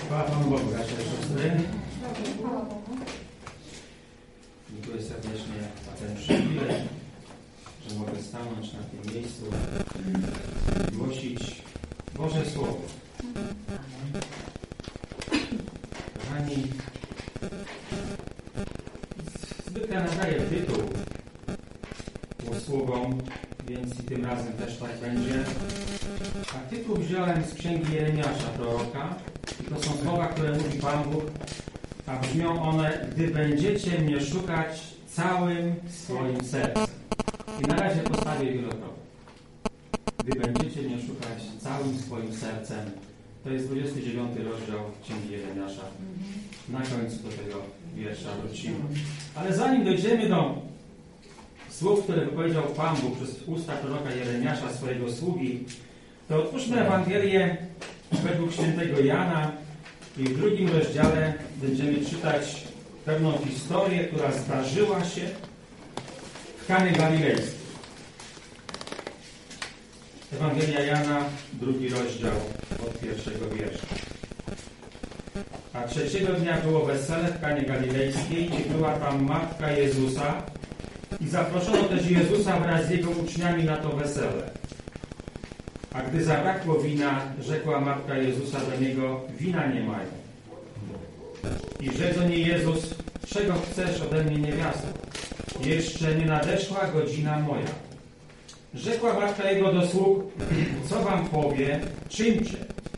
Chwała Panu Bogu, bracia i siostry. Dziękuję serdecznie za ten przywilej, że mogę stanąć na tym miejscu i głosić Boże Słowo. Kochani, zwykle nadaję tytuł usługom, więc i tym razem też tak będzie. A tytuł wziąłem z księgi Jeremiasza, proroka. I to są słowa, które mówi Pan Bóg, a brzmią one: gdy będziecie mnie szukać całym swoim sercem. I na razie postawię wielokrotnie. Gdy będziecie mnie szukać całym swoim sercem. To jest 29 rozdział księgi Jeremiasza. Na końcu do tego wiersza wrócimy. Ale zanim dojdziemy do słów, które wypowiedział Pan Bóg przez usta proroka Jeremiasza, swojego sługi, to otwórzmy Ewangelię według świętego Jana i w 2 rozdziale będziemy czytać pewną historię, która zdarzyła się w Kanie Galilejskiej. Ewangelia Jana, 2 rozdział od 1 wiersza. A 3 dnia było wesele w Kanie Galilejskiej i była tam matka Jezusa i zaproszono też Jezusa wraz z jego uczniami na to wesele. A gdy zabrakło wina, rzekła matka Jezusa do niego: wina nie mają. I rzekł do niej Jezus: czego chcesz ode mnie, niewiasto? Jeszcze nie nadeszła godzina moja. Rzekła matka jego do sług: co wam powie, czyńcie.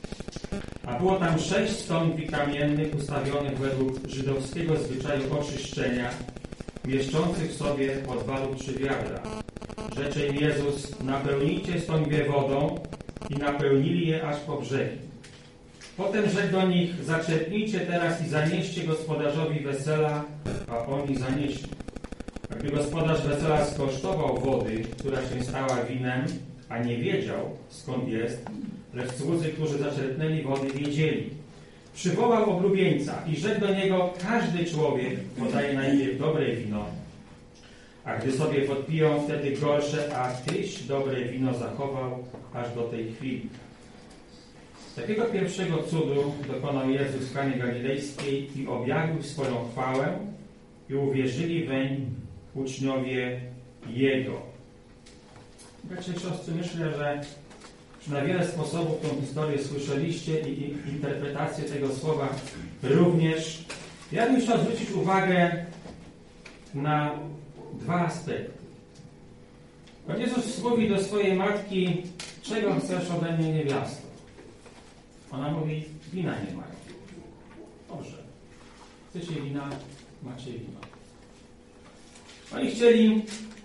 A było tam 6 stągwi kamiennych ustawionych według żydowskiego zwyczaju oczyszczenia, mieszczących w sobie po 2 lub 3 wiadra. Rzecze im Jezus: napełnijcie stągwie wodą, i napełnili je aż po brzegi. Potem rzekł do nich: zaczerpnijcie teraz i zanieście gospodarzowi wesela, a oni zanieśli. A gdy gospodarz wesela skosztował wody, która się stała winem, a nie wiedział, skąd jest, lecz słudzy, którzy zaczerpnęli wody, wiedzieli, przywołał oblubieńca i rzekł do niego: każdy człowiek podaje najpierw dobre wino, a gdy sobie podpiją, wtedy gorsze, a tyś dobre wino zachował aż do tej chwili. Takiego pierwszego cudu dokonał Jezus w Kanie Galilejskiej i objawił swoją chwałę i uwierzyli weń uczniowie Jego. Bracia i siostry, myślę, że na wiele sposobów tą historię słyszeliście i interpretację tego słowa również. Ja bym chciał zwrócić uwagę na 2 aspekty. Pan Jezus mówi do swojej matki: czego chcesz ode mnie, niewiasto? Ona mówi: wina nie mają. Dobrze. Chcecie wina? Macie wino. Oni chcieli,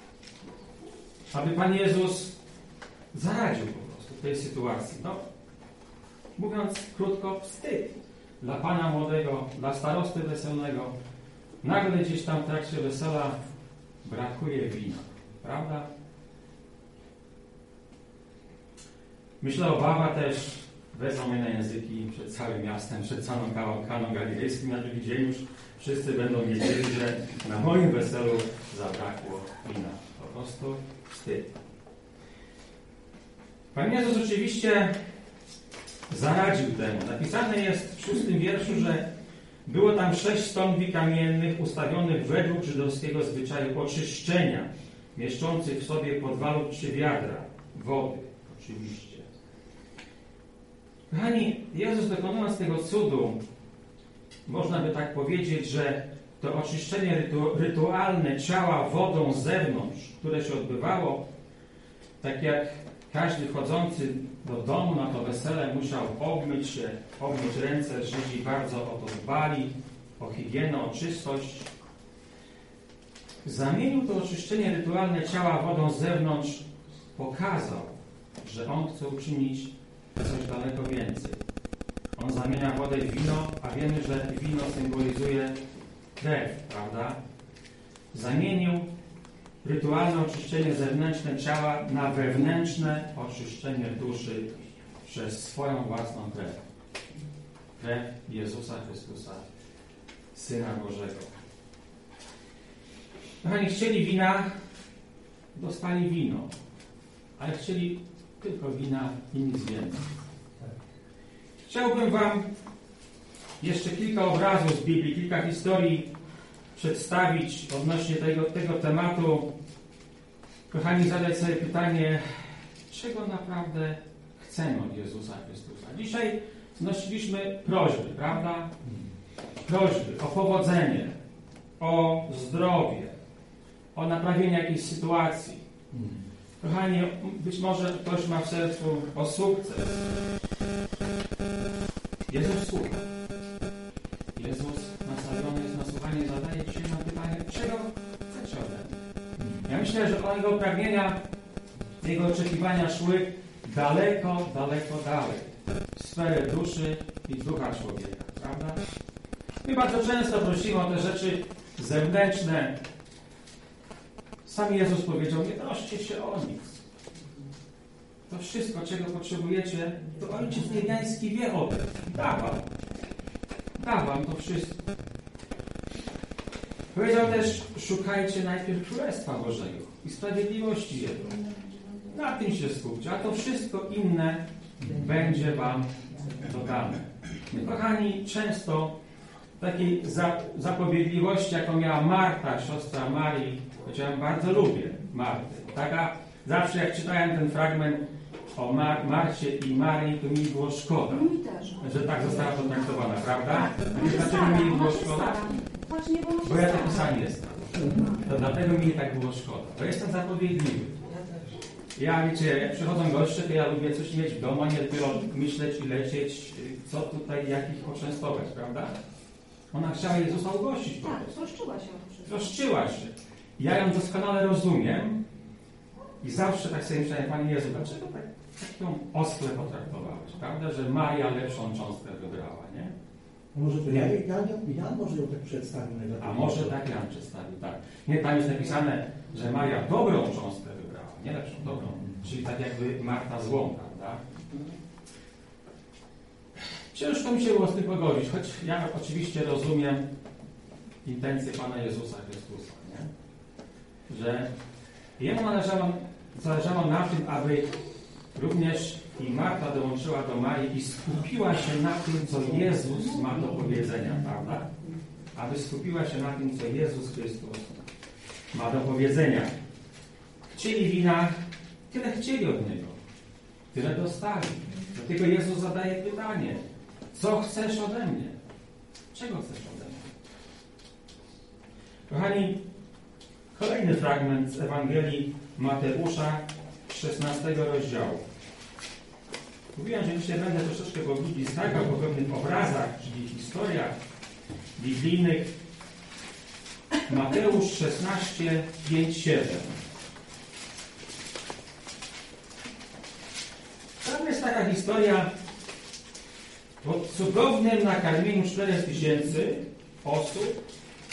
aby Pan Jezus zaradził po prostu w tej sytuacji. No, mówiąc krótko, wstyd dla Pana młodego, dla starosty weselnego. Nagle gdzieś tam w trakcie wesela brakuje wina. Prawda? Myślę, obawa też wezmą mnie na języki przed całym miastem, przed całą Kaną Galilejską. Na drugi dzień już wszyscy będą wiedzieli, że na moim weselu zabrakło wina. Po prostu wstyd. Pan Jezus oczywiście zaradził temu. Napisane jest w 6 wierszu, że było tam 6 stągwi kamiennych ustawionych według żydowskiego zwyczaju oczyszczenia, mieszczących w sobie po 2 lub 3 wiadra wody. Oczywiście. Kochani, Jezus, dokonując tego cudu, można by tak powiedzieć, że to oczyszczenie rytualne ciała wodą z zewnątrz, które się odbywało, tak jak każdy wchodzący do domu na to wesele musiał obmyć się, obmyć ręce, Żydzi bardzo o to dbali, o higienę, o czystość. Zamienił to oczyszczenie rytualne ciała wodą z zewnątrz, pokazał, że On chce uczynić coś daleko więcej. On zamienia wodę w wino, a wiemy, że wino symbolizuje krew, prawda? Zamienił rytualne oczyszczenie zewnętrzne ciała na wewnętrzne oczyszczenie duszy przez swoją własną krew. Krew Jezusa Chrystusa, Syna Bożego. Kochani, chcieli wina, dostali wino, ale chcieli tylko wina i nic więcej. Chciałbym Wam jeszcze kilka obrazów z Biblii, kilka historii przedstawić odnośnie tego tematu. Kochani, zadać sobie pytanie, czego naprawdę chcemy od Jezusa Chrystusa. Dzisiaj znosiliśmy prośby, prawda? Prośby o powodzenie, o zdrowie, o naprawienie jakiejś sytuacji. Kochani, być może ktoś ma w sercu o sukces. Jezus słucha. Jezus nastawiony jest na słuchanie, zadaje Ci na pytanie, czego chcesz ode mnie? Ja myślę, że Jego pragnienia, Jego oczekiwania szły daleko, daleko dalej. W sferę duszy i ducha człowieka, prawda? My bardzo często prosimy o te rzeczy zewnętrzne. Sam Jezus powiedział, nie troszcie się o nic. To wszystko, czego potrzebujecie, to Ojciec Niebiański wie o tym. Da wam to wszystko. Powiedział też, szukajcie najpierw Królestwa Bożego i sprawiedliwości Jego. Na tym się skupcie, a to wszystko inne będzie wam dodane. My, kochani, często takiej zapobiegliwości, jaką miała Marta, siostra Marii, powiedziałem, bardzo lubię Martę. Taka, zawsze jak czytałem ten fragment o Marcie i Marii, to mi było szkoda, że tak została potraktowana, prawda? A wiecie, dlaczego mi było szkoda? Bo ja taki sam jestem. To dlatego mi tak było szkoda. Bo jestem zapobiegliwy. Ja, wiecie, jak przychodzą goście, to ja lubię coś mieć w domu, a nie dopiero myśleć i lecieć, co tutaj, jakich poczęstować, prawda? Ona chciała Jezusa ugościć. Tak, troszczyła się o wszystko. Troszczyła się. Ja ją doskonale rozumiem i zawsze tak sobie myślałem, Panie Jezu, dlaczego tak ją oskle potraktowałeś, prawda? Że Maria lepszą cząstkę wybrała, nie? Może to Jan może ją tak przedstawił negatywnie. A może tak Jan przedstawił, tak. Nie, tam jest napisane, że Maria dobrą cząstkę wybrała, nie lepszą, dobrą. Czyli tak jakby Marta złą, prawda? Ciężko mi się było z tym pogodzić, choć ja oczywiście rozumiem intencje Pana Jezusa Chrystusa, nie? Że Jemu zależało na tym, aby również i Marta dołączyła do Marii i skupiła się na tym, co Jezus ma do powiedzenia, prawda? Aby skupiła się na tym, co Jezus Chrystus ma do powiedzenia. Chcieli wina, tyle chcieli od Niego. Tyle dostali. Dlatego Jezus zadaje pytanie, co chcesz ode mnie? Czego chcesz ode mnie? Kochani, kolejny fragment z Ewangelii Mateusza, 16 rozdziału. Mówiłem, że dzisiaj będę troszeczkę po Biblii skakał po pewnych obrazach, czyli historiach biblijnych. Mateusz 16, 5, 7. Tam jest taka historia o cudownym nakarmieniu 4000 osób.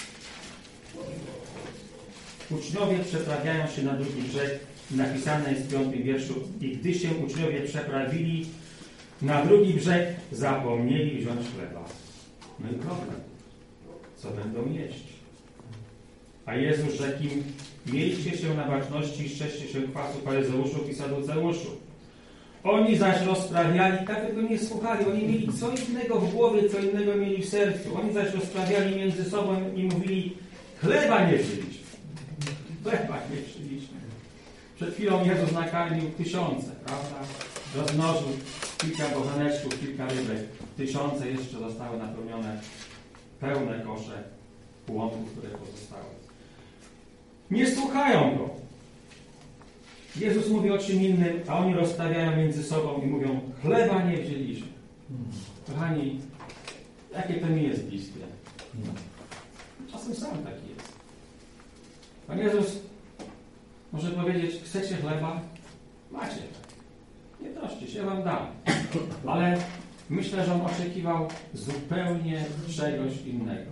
Uczniowie przeprawiają się na drugi brzeg. Napisane jest w 5 wierszu. I gdy się uczniowie przeprawili na drugi brzeg, zapomnieli wziąć chleba. No i problem. Co będą jeść? A Jezus rzekł im, miejcie się na baczności i strzeżcie się kwasu faryzeuszów i saduceuszów. Oni zaś rozprawiali, tak tego nie słuchali. Oni mieli co innego w głowie, co innego mieli w sercu. Oni zaś rozprawiali między sobą i mówili, chleba nie wzięliśmy. Chleba nie wzięliśmy. Przed chwilą Jezus nakarmił 1000, prawda? Rozmnożył kilka bocheneczków, kilka rybek. 1000 jeszcze zostały napełnione, pełne kosze łąków, które pozostały. Nie słuchają Go. Jezus mówi o czym innym, a oni rozstawiają między sobą i mówią, chleba nie wzięliśmy. Kochani, jakie to mi jest bliskie? Czasem sam taki jest. Pan Jezus może powiedzieć, chcecie chleba? Macie. Nie troszcie się, ja wam dam. Ale myślę, że on oczekiwał zupełnie czegoś innego.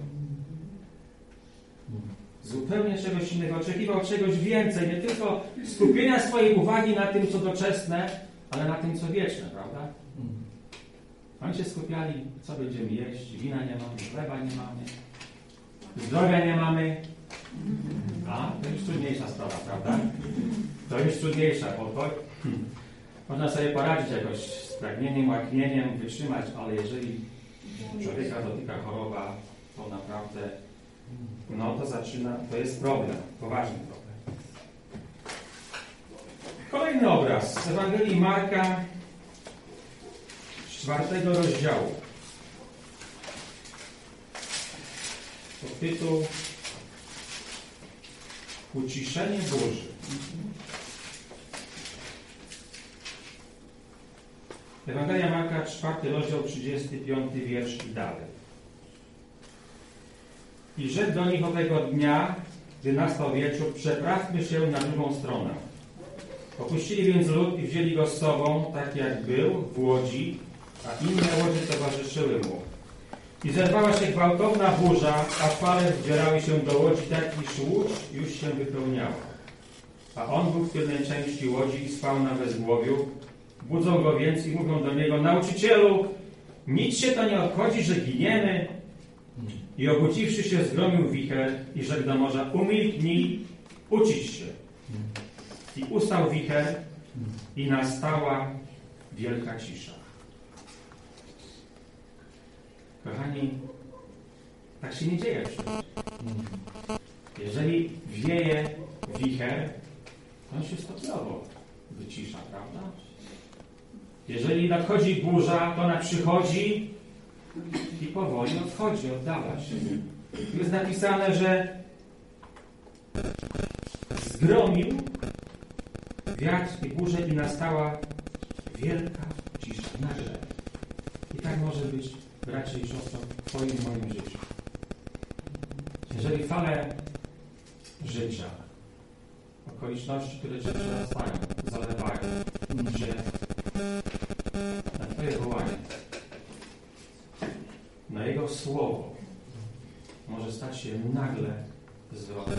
Zupełnie czegoś innego. Oczekiwał czegoś więcej. Nie tylko skupienia swojej uwagi na tym, co doczesne, ale na tym, co wieczne, prawda? Oni się skupiali, co będziemy jeść. Wina nie mamy, chleba nie mamy, zdrowia nie mamy. A, to już trudniejsza sprawa, prawda? To już trudniejsza, bo to można sobie poradzić jakoś z pragnieniem, łaknieniem, wytrzymać, ale jeżeli człowieka dotyka dotyka choroba, to naprawdę, to jest problem, poważny problem. Kolejny obraz z Ewangelii Marka, 4 rozdziału. Tytuł Uciszenie burzy. Ewangelia Marka, 4 rozdział, 35 wiersz i dalej. I rzekł do nich owego dnia, gdy nastał wieczór, przeprawmy się na drugą stronę. Opuścili więc lud i wzięli go z sobą, tak jak był, w łodzi, a inne łodzie towarzyszyły mu. I zerwała się gwałtowna burza, a fale wdzierały się do łodzi, tak iż łódź już się wypełniała. A on był w tylnej części łodzi i spał na bezgłowiu. Budzą go więc i mówią do niego: Nauczycielu, nic się to nie obchodzi, że giniemy. I obudziwszy się, zgromił wicher i rzekł do morza: Umilknij, ucisz się. I ustał wicher i nastała wielka cisza. Kochani, tak się nie dzieje przecież. Jeżeli wieje wicher, to on się stopniowo wycisza, prawda? Jeżeli nadchodzi burza, to ona przychodzi i powoli odchodzi, oddala się. Tu jest napisane, że zgromił wiatr i burzę i nastała wielka cisza, nagle. I tak może być, bracie i siostro, w Twoim i moim życiu. Jeżeli fale życia, okoliczności, które Cię przerastają, zalewają, Cię na Twoje wołanie, na Jego słowo, może stać się nagle zwrotem.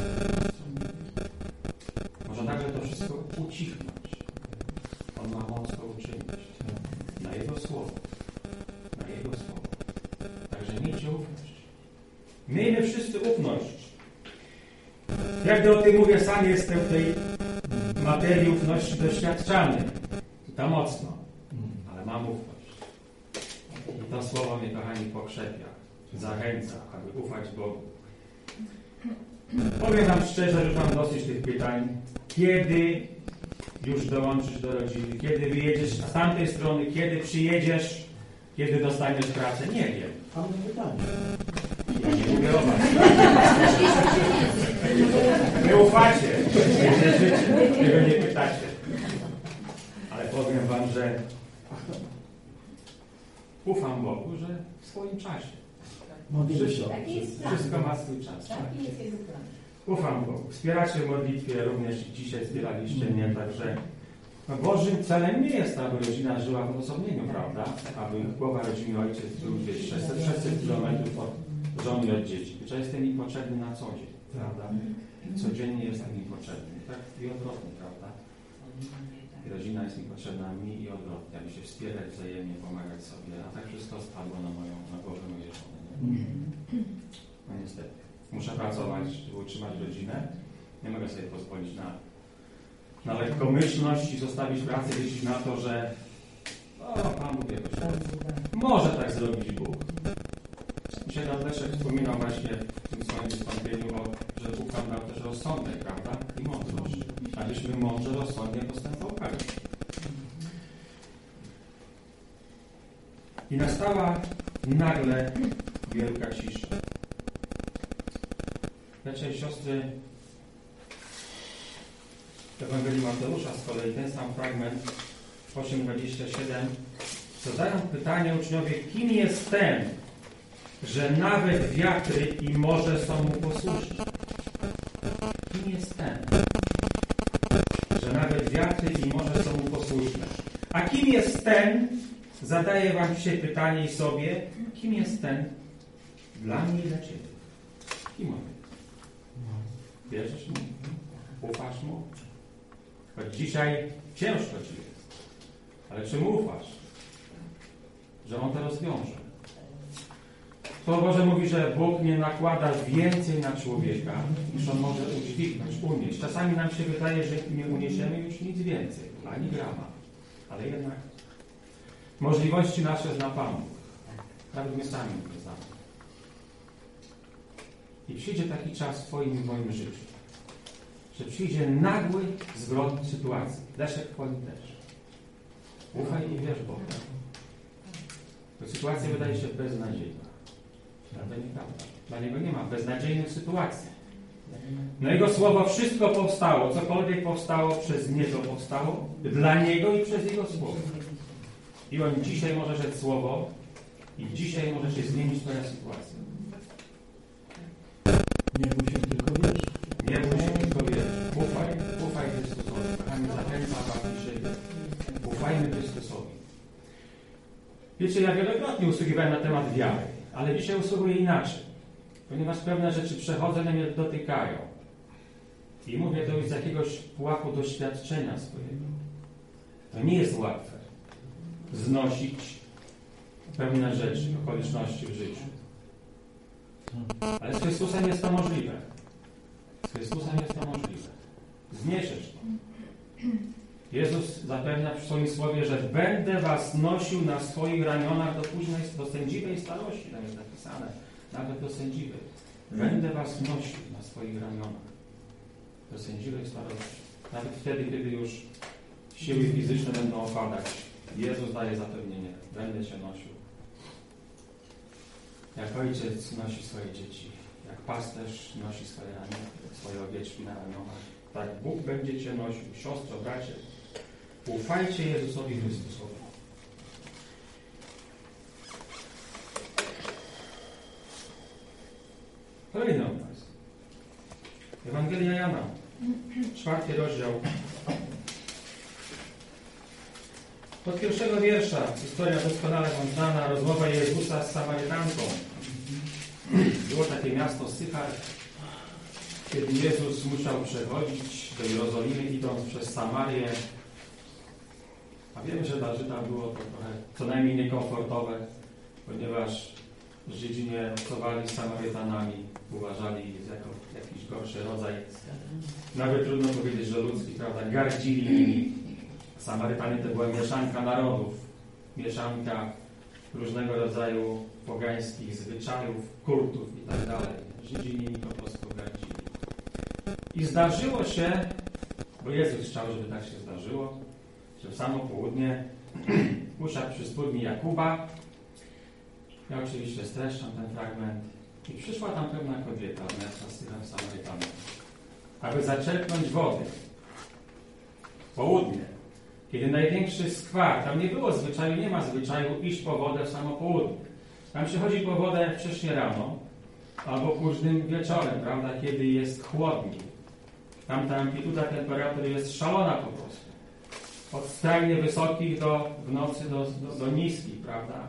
Może nagle to wszystko ucichnąć. On ma moc to uczynić. Na Jego słowo. Na Jego słowo. Także miejcie ufność. Miejmy wszyscy ufność. Jak gdy o tym mówię, sam jestem w tej materii ufności doświadczany. I to mocno. Ale mam ufność. I to słowo mnie, kochani, pokrzepia. Zachęca, aby ufać Bogu. Powiem wam szczerze, że już mam dosyć tych pytań. Kiedy już dołączysz do rodziny? Kiedy wyjedziesz z tamtej strony? Kiedy przyjedziesz? Kiedy dostaniesz pracę? Nie wiem. Mam pytanie. Ja nie mówię o was. Wy ufacie. Nie wierzycie. Tego nie pytacie. Ale powiem wam, że ufam Bogu, że w swoim czasie. Wszystko ma swój czas. Ufam Bogu. Wspieracie w modlitwie, również dzisiaj wspieraliście mnie, także Bożym celem nie jest to, aby rodzina żyła w odosobnieniu, prawda? Aby głowa rodziny, ojciec był gdzieś 600 kilometrów od żony i od dzieci. Że jestem im potrzebny na co dzień, prawda? Codziennie jestem im potrzebny. Tak i odwrotnie, prawda? I rodzina jest mi potrzebna mi i odwrotnie, aby się wspierać wzajemnie, pomagać sobie, a tak wszystko spadło na głowę mojej żony. No niestety. Muszę pracować, żeby utrzymać rodzinę. Nie mogę sobie pozwolić na lekkomyślność i zostawić pracę, liczyć na to, że Pan Bóg jakoś może tak zrobić Bóg. Dzisiaj Pan Leszek wspominał właśnie w tym swoim wystąpieniu, że Bóg nam dał też rozsądek, prawda? I mądrość. Abyśmy mądrze, rozsądnie postępowali. I nastała nagle wielka cisza. Bracia i siostry, w Ewangelii Mateusza z kolei ten sam fragment 8:27 zadają pytanie uczniowie, kim jest ten, że nawet wiatry i morze są mu posłuszne? Kim jest ten, że nawet wiatry i morze są mu posłuszne? A kim jest ten, zadaję wam dzisiaj pytanie i sobie, kim jest ten dla mnie i dla Ciebie? Kim on jest? Wierzysz mu? Ufasz mu? Choć dzisiaj ciężko Ci jest. Ale czy mu ufasz? Że On to rozwiąże. Słowo Boże mówi, że Bóg nie nakłada więcej na człowieka, niż On może udźwignąć, unieść. Czasami nam się wydaje, że nie uniesiemy już nic więcej, ani grama. Ale jednak możliwości nasze zna Pan Bóg. Nawet my sami nie znamy. I przyjdzie taki czas w Twoim i moim życiu, że przyjdzie nagły zwrot sytuacji. Leszek Twoim też. Ufaj i wierz Bogu. To sytuacja wydaje się beznadziejna. Prawda, nieprawda. Dla Niego nie ma beznadziejnych sytuacji. Na Jego słowo wszystko powstało. Cokolwiek powstało, przez Niego powstało. Dla Niego i przez Jego słowo. I On dzisiaj może rzec słowo i dzisiaj może się zmienić Twoja sytuacja. Nie bój się, tylko wierz. Nie bój się, tylko wierz. Ufaj Chrystusowi. Kochani, zachęcam Was dzisiaj. Ufajmy Chrystusowi. Wiecie, ja wielokrotnie usługiwałem na temat wiary, ale dzisiaj usługuję inaczej. Ponieważ pewne rzeczy przechodzą i mnie dotykają. I mówię to już z jakiegoś pułapu doświadczenia swojego. To nie jest łatwe znosić pewne rzeczy, okoliczności w życiu. Ale z Chrystusem jest to możliwe. Z Chrystusem jest to możliwe. Zniesiesz to. Jezus zapewnia w swoim słowie, że będę was nosił na swoich ramionach do sędziwej starości. Tam jest napisane. Nawet do sędziwej. Będę was nosił na swoich ramionach do sędziwej starości. Nawet wtedy, kiedy już siły fizyczne będą opadać. Jezus daje zapewnienie. Będę cię nosił. Jak ojciec nosi swoje dzieci, jak pasterz nosi swoje owieczki na ramionach, tak Bóg będzie cię nosił. Siostro, bracie, ufajcie Jezusowi Chrystusowi. Kolejny obraz. Ewangelia Jana, 4 rozdział. Od pierwszego wiersza historia doskonale wam znana, rozmowa Jezusa z Samarytanką. Było takie miasto Sychar, kiedy Jezus musiał przechodzić do Jerozolimy, idąc przez Samarię. A wiemy, że dla Żyda było to trochę co najmniej niekomfortowe, ponieważ Żydzi nie obcowali z Samarytanami, uważali jako jakiś gorszy rodzaj. Nawet trudno powiedzieć, że ludzki, prawda, gardzili nimi. Samarytanie to była mieszanka narodów, mieszanka różnego rodzaju pogańskich zwyczajów, kultów itd. Żydzi nimi po prostu gardzili. I zdarzyło się, bo Jezus chciał, żeby tak się zdarzyło, że w samo południe usiadł przy studni Jakuba. Ja oczywiście streszczam ten fragment. I przyszła tam pewna kobieta od miasta Sychar Samarytanów, aby zaczerpnąć wody. Południe, kiedy największy skwar, tam nie było zwyczaju, nie ma zwyczaju iść po wodę w samo południe. Tam się chodzi po wodę wcześnie rano, albo późnym wieczorem, prawda, kiedy jest chłodniej. Tam ta amplituda temperatury jest szalona po prostu. Od skrajnie wysokich w nocy do niskich, prawda.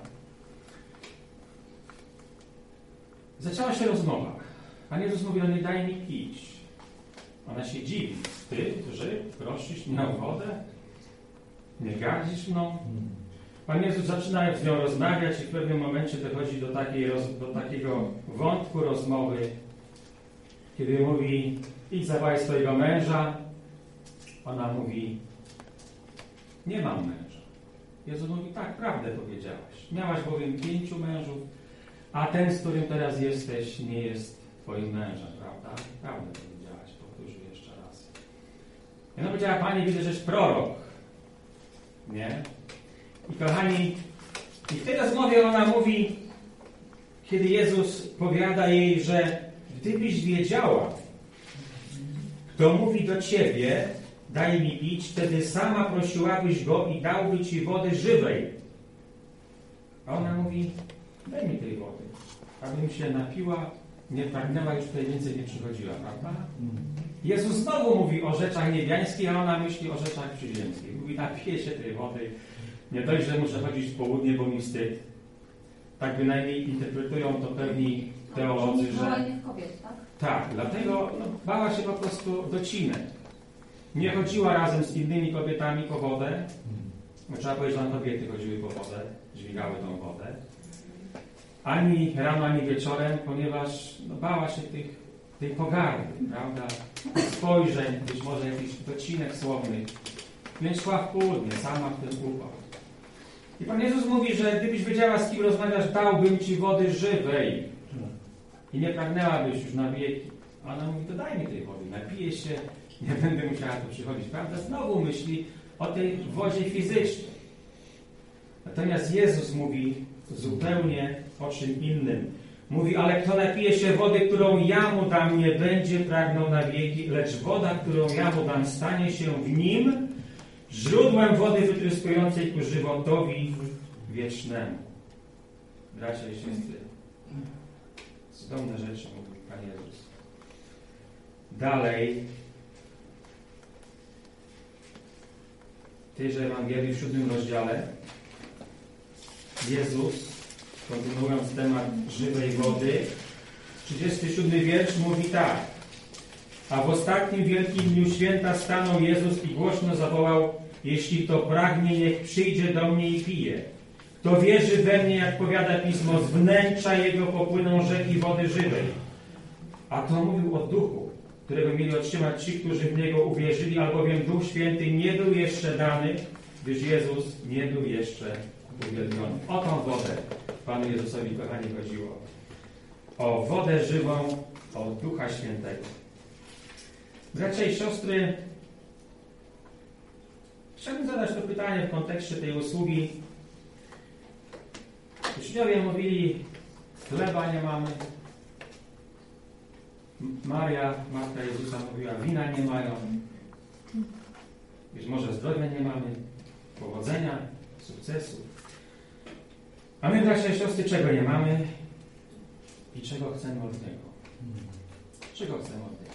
Zaczęła się rozmowa. Pan Jezus mówi, nie daj mi pić. Ona się dziwi. Ty, Żyd, prosisz mnie o wodę? Nie gardzisz mną? Pan Jezus zaczyna z nią rozmawiać i w pewnym momencie dochodzi do takiego wątku rozmowy, kiedy mówi, idź zawołaj swojego męża. Ona mówi, nie mam męża. Jezus mówi, tak, prawdę powiedziałaś. Miałaś bowiem 5 mężów, a ten, z którym teraz jesteś, nie jest twoim mężem, prawda? Prawdę powiedziałaś, powtórzę jeszcze raz. I ona powiedziała, Pani, widzę, żeś prorok. Nie? I kochani, i w tej rozmowie ona mówi, kiedy Jezus powiada jej, że gdybyś wiedziała, kto mówi do ciebie, daj mi pić, wtedy sama prosiłabyś go i dałby ci wody żywej. A ona mówi, daj mi tej wody, abym się napiła, nie pragnęła, już tutaj więcej nie przychodziła, prawda? Jezus znowu mówi o rzeczach niebiańskich, a ona myśli o rzeczach przyziemskich. Mówi, napiję się tej wody. Nie dość, że muszę chodzić w południe, bo mi wstyd. Tak bynajmniej interpretują to pewni teolodzy, że... kobiet, tak? Tak, dlatego bała się po prostu docinek. Nie chodziła razem z innymi kobietami po wodę. Trzeba powiedzieć, że kobiety chodziły po wodę, dźwigały tą wodę. Ani rano, ani wieczorem, ponieważ bała się tej pogardy, prawda? Spojrzeń, być może jakichś docinek słownych. Więc szła w południe, sama w ten upał. I Pan Jezus mówi, że gdybyś wiedziała, z kim rozmawiasz, dałbym ci wody żywej. i nie pragnęłabyś już na wieki. A ona mówi, to daj mi tej wody, napiję się, nie będę musiała tu przychodzić. Prawda? Znowu myśli o tej wodzie fizycznej. Natomiast Jezus mówi zupełnie o czym innym. Mówi, ale kto napije się wody, którą ja mu dam, nie będzie pragnął na wieki, lecz woda, którą ja mu dam, stanie się w nim źródłem wody wytryskującej ku żywotowi wiecznemu. Bracia i siostry, cudowne rzeczy mówi Pan Jezus. Dalej, w tejże Ewangelii w 7 rozdziale Jezus, kontynuując temat żywej wody, 37 wiersz mówi tak. A w ostatnim wielkim dniu święta stanął Jezus i głośno zawołał: jeśli kto pragnie, niech przyjdzie do mnie i pije. Kto wierzy we mnie, jak powiada Pismo, z wnętrza jego popłyną rzeki wody żywej. A to mówił o duchu, którego mieli otrzymać ci, którzy w niego uwierzyli, albowiem Duch Święty nie był jeszcze dany, gdyż Jezus nie był jeszcze uwielbiony. O tą wodę Panu Jezusowi, kochani, chodziło. O wodę żywą, o Ducha Świętego. Bracia i siostry, chciałbym zadać to pytanie w kontekście tej usługi. Uczniowie mówili, chleba nie mamy. Maria, matka Jezusa, mówiła, wina nie mają. Być może zdrowia nie mamy, powodzenia, sukcesu. A my, bracia i siostry, czego nie mamy i czego chcemy od Niego? Czego chcemy od Niego?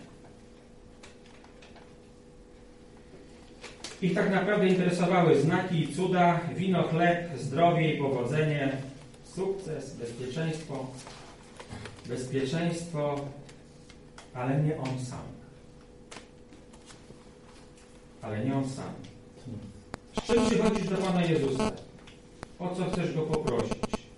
Ich tak naprawdę interesowały znaki i cuda, wino, chleb, zdrowie i powodzenie, sukces, bezpieczeństwo. Bezpieczeństwo, ale nie On sam. Ale nie On sam. Z czym przychodzisz do Pana Jezusa? O co chcesz Go poprosić?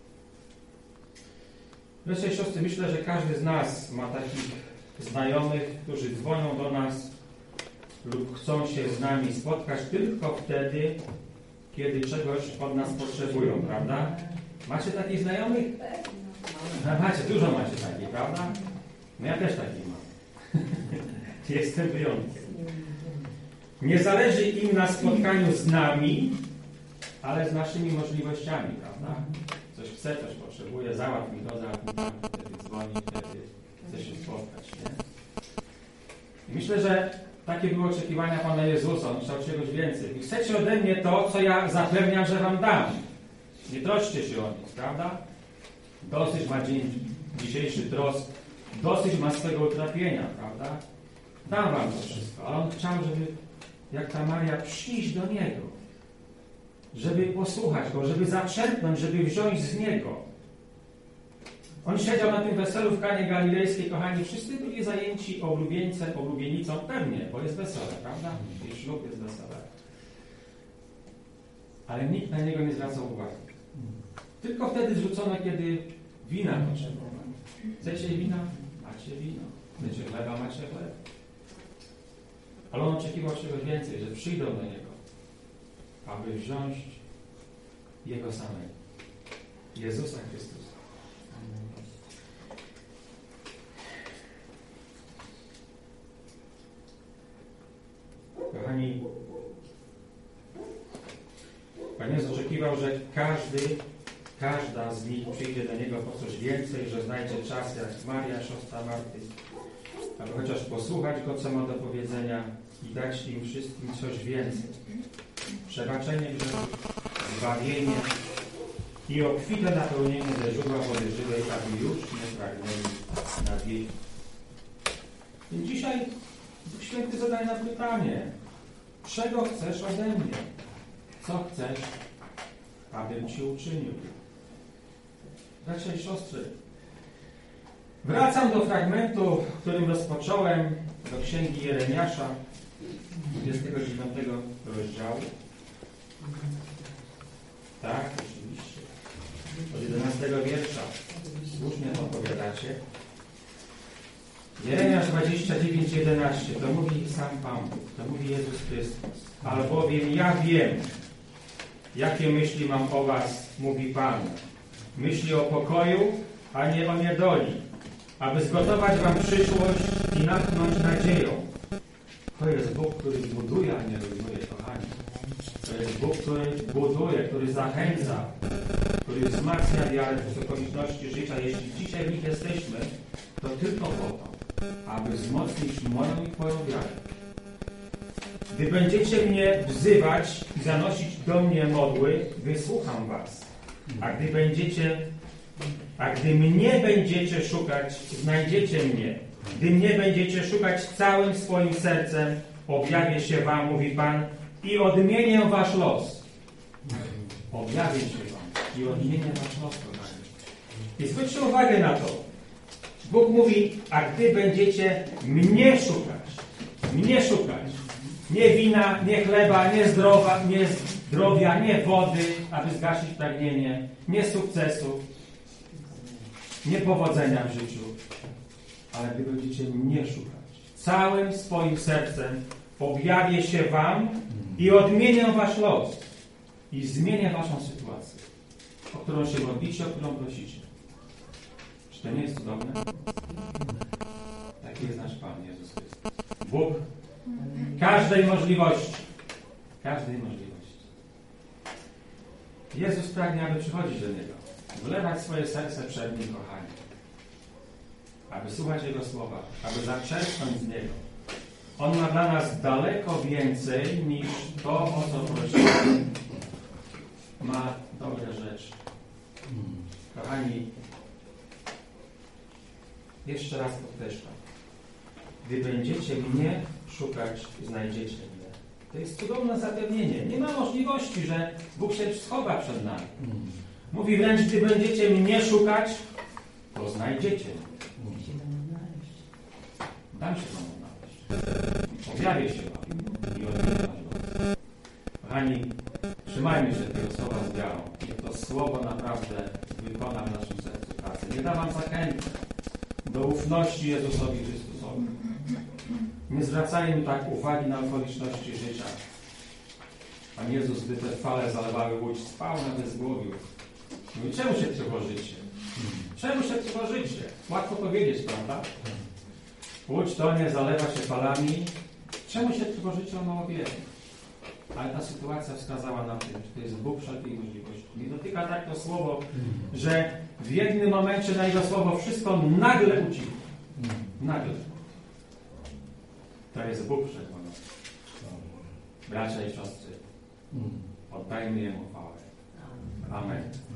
Bracia i siostry, myślę, że każdy z nas ma takich znajomych, którzy dzwonią do nas lub chcą się z nami spotkać tylko wtedy, kiedy czegoś od nas potrzebują, prawda? Macie takich znajomych? No, macie, dużo macie takich, prawda? No ja też takich mam. Jestem wyjątkiem. Nie zależy im na spotkaniu z nami, ale z naszymi możliwościami, prawda? Coś chce, coś potrzebuje, załatw mi to, wtedy dzwoni, wtedy chce się spotkać, nie? I myślę, że takie były oczekiwania Pana Jezusa. On chciał czegoś więcej. I chcecie ode mnie to, co ja zapewniam, że wam dam. Nie troszcie się o nic, prawda? Dosyć ma dzień dzisiejszy trosk, dosyć ma swego utrapienia, prawda? Dam wam to wszystko. Ale on chciał, żeby, jak ta Maria, przyjść do Niego. Żeby posłuchać Go, żeby zaczerpnąć, żeby wziąć z Niego. On siedział na tym weselu w Kanie Galilejskiej, kochani, wszyscy byli zajęci oblubienicą, pewnie, bo jest wesele, prawda? I ślub jest wesele. Ale nikt na Niego nie zwracał uwagi. Tylko wtedy zrzucono, kiedy wina potrzebowano. Chcecie wina? Macie wino. Chcecie chleba? Macie chleb. Ale on oczekiwał czegoś więcej, że przyjdą do Niego, aby wziąć Jego samego. Jezusa Chrystusa. Kochani, Pan Jezus oczekiwał, że każda z nich przyjdzie do Niego po coś więcej, że znajdzie czas, jak Maria, siostra Marty, aby chociaż posłuchać Go, co ma do powiedzenia i dać im wszystkim coś więcej. Przebaczenie grzechów, zbawienie i obfite napełnienie ze źródła wody żywej, aby już nie pragnęli na wieki. I dzisiaj Duch Święty zadaje nam pytanie: czego chcesz ode mnie? Co chcesz, abym Ci uczynił? Bracia i siostry, wracam do fragmentu, którym rozpocząłem, do Księgi Jeremiasza, 29 rozdziału. Tak, oczywiście. Od 11 wiersza. Słusznie odpowiadacie. Jeremiasz 29:11. To mówi sam Pan Bóg, to mówi Jezus Chrystus. Albowiem ja wiem, jakie myśli mam o was, mówi Pan. Myśli o pokoju, a nie o niedoli, aby zgotować wam przyszłość i natchnąć nadzieją. To jest Bóg, który buduje, a nie rujnuje, kochani. To jest Bóg, który buduje, który zachęca, który wzmacnia wiarę w okoliczności życia. Jeśli dzisiaj w nich jesteśmy, to tylko po to, aby wzmocnić moją i Twoją wiarę. Gdy będziecie mnie wzywać i zanosić do mnie modły, wysłucham was. A gdy mnie będziecie szukać, znajdziecie mnie. Gdy mnie będziecie szukać całym swoim sercem, objawię się wam, mówi Pan, i odmienię wasz los. Objawię się wam i odmienię wasz los, kochani. I zwróćcie uwagę na to. Bóg mówi, a gdy będziecie mnie szukać, nie wina, nie chleba, nie zdrowia, nie wody, aby zgasić pragnienie, nie sukcesu, nie powodzenia w życiu, ale gdy będziecie mnie szukać całym swoim sercem, objawię się wam i odmienię wasz los i zmienię waszą sytuację, o którą się modlicie, o którą prosicie. Czy to nie jest cudowne? Taki jest nasz Pan Jezus Chrystus. Bóg każdej możliwości. Jezus pragnie, aby przychodzić do Niego, wlewać swoje serce przed Nim, kochani, aby słuchać Jego słowa, aby zaczerpnąć z Niego. On ma dla nas daleko więcej niż to, o co prosimy. Ma dobre rzeczy. Kochani, jeszcze raz podkreślam. Gdy będziecie mnie szukać, znajdziecie mnie. To jest cudowne zapewnienie. Nie ma możliwości, że Bóg się schowa przed nami. Mówi wręcz, gdy będziecie mnie szukać, to znajdziecie mnie. Dam się wam odnaleźć. Objawię się wam i odmówię was. Kochani, trzymajmy się tego słowa z wiarą. Niech to słowo naprawdę wykona w naszym sercu pracę. Nie da wam zachęty do ufności Jezusowi Chrystusowi. Nie zwracajmy tak uwagi na okoliczności życia. Pan Jezus, gdy te fale zalewały łódź, spał na bezgłowiu. Mówi, czemu się trwożycie? Czemu się trwożycie? Łatwo powiedzieć, prawda? Łódź tonie, zalewa się falami. Czemu się trwożycie? On mało wie. Ale ta sytuacja wskazała na tym, że to jest Bóg wszelkiej możliwości. Nie dotyka tak to słowo, że w jednym momencie na Jego słowo wszystko nagle ucichło. Nagle. To jest Bóg wszechmogący. Bracia i siostry, oddajmy Jemu chwałę. Amen.